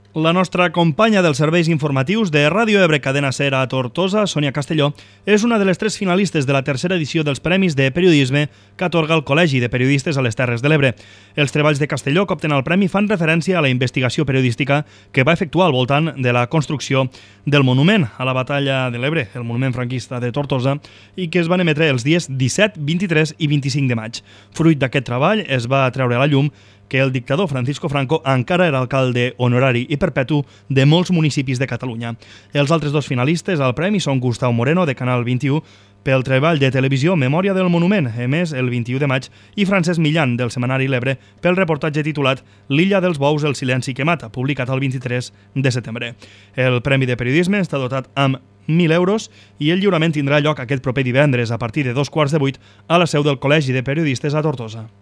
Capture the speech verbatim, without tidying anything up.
La nostra companya dels serveis informatius de Ràdio Ebre Cadena Ser a Tortosa, Sònia Castelló, és una de les tres finalistes de la tercera edició dels Premis de Periodisme que atorga el Col·legi de Periodistes a les Terres de l'Ebre. Els treballs de Castelló que obtenen el premi fan referència a la investigació periodística que va efectuar al voltant de la construcció del monument a la batalla de l'Ebre, el monument franquista de Tortosa, i que es van emetre els dies disset, vint-i-tres i vint-i-cinc de maig. Fruit d'aquest treball es va treure a la llum que el dictador Francisco Franco encara era alcalde honorari i perpetu de molts municipis de Catalunya. Els altres dos finalistes al premi són Gustau Moreno, de Canal vint-i-u, pel treball de televisió Memòria del Monument, emès el vint-i-u de maig, i Francesc Millan, del setmanari L'Ebre, pel reportatge titulat L'illa dels bous, el silenci que mata, publicat el vint-i-tres de setembre. El Premi de Periodisme està dotat amb mil euros i el lliurament tindrà lloc aquest proper divendres a partir de dos quarts de vuit a la seu del Col·legi de Periodistes a Tortosa.